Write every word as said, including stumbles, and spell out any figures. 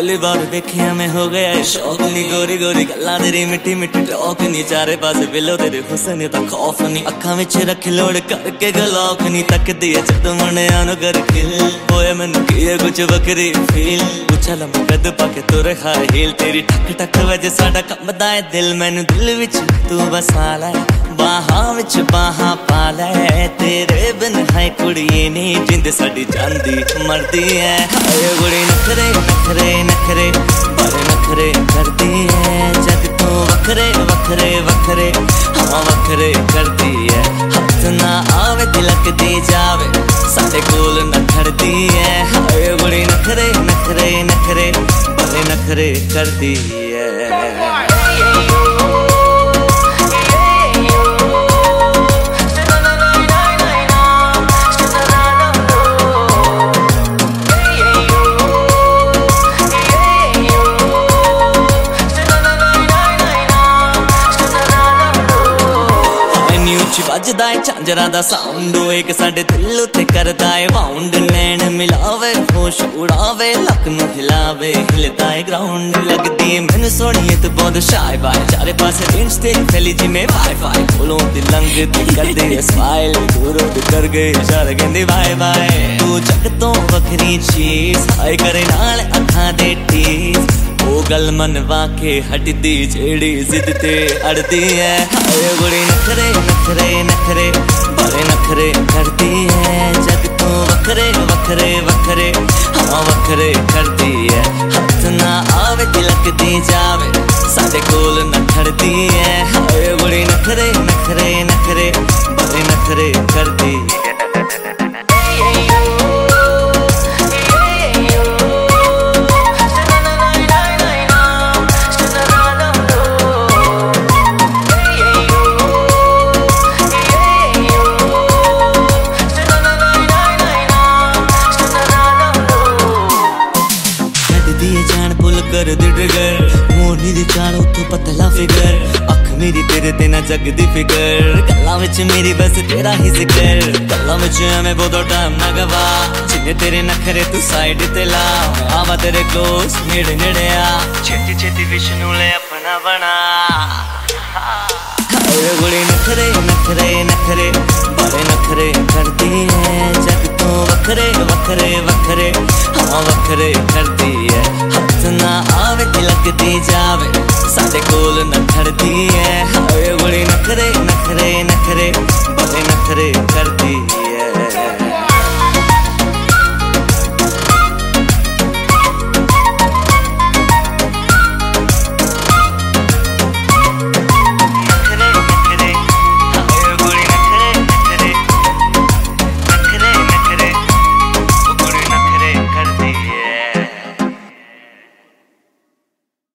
पहली बार देखिया मैं हो गया शौक नी गोरी गोरी गल्ला तेरी मिट्टी मिट्टी टॉक नी चारे पासे बिलो तेरे हुस्न दा खौफ नी अखां विच रख लोड़ करके गलौक नी तकदी है जद मुंडियां नु कर खिल होए मैनू की कुछ वक्री फील उछल कद पाके तुर हाई हील तेरी ठक ठक वज साडा कंबदा है दिल मैनू दिल विच तू बसा लै बाहां विच बाहां पा लै तेरे बिन हाय कुड़िए नी जिंद साडी जांदी मरदी है हाय कुड़ी नखरे नखरे नखरे बड़े नखरे करदी है जग तो वखरे वखरे वखरे हाँ वखरे करदी है हाथ ना आवे तिलक दी जावे साडे कोल न खड़दी है हाय कुड़ी नखरे नखरे नखरे बड़े नखरे करदी है। वजदा है झांजरा दा साउंड एक साडे दिल उत्ते करदा है बाउंड नैन मिलावे होश उड़ावे लक नू हिलावे हिलदा है ग्राउंड लगदी है मैनू सोहणीए तू बहुत शाय बाय चारे पासे जींस ते फैली जिमें वाई फाई कोलों दी लंघदी करदी है स्माइल दूरों दी कर गए इशारे कहंदी बाय बाय तू जग तो वखरी चीज हाय करे नाल अखां दे टीज ओ गल मनवा के हटदी जेड़ी जिद ते अड़दी है हाय कुड़ी नखरे नखरे नखरे बड़े नखरे करदी है जग तो वखरे वखरे वखरे हाँ वखरे करदी है हाथ ना आवे तिलक दी जावे साडे कोल न खड़दी है हाय कुड़ी नखरे नखरे नखरे बड़े नखरे करदी है। कर दी ट्रिगर मोनी दी चाल उतो पतला फिगर अख मेरी तेरे ते ना जगदी फिगर गल्लां विच मेरी बस तेरा ही जिक्र गल्लां विच मैं बहुत टाइम ना गवा जिन्ने तेरे नखरे तू साइड ते ला आवा तेरे क्लोज नेड़े नेड़े आ छेती छेती विष्णु ले अपना बना हाय कुड़ी नखरे नखरे नखरे बड़े नखरे करदी है जग तो वखरे वखरे वखरे हाँ वखरे करदी है हाथ ना आवे तिलक दी जावे साडे कोल न खड़दी है हाय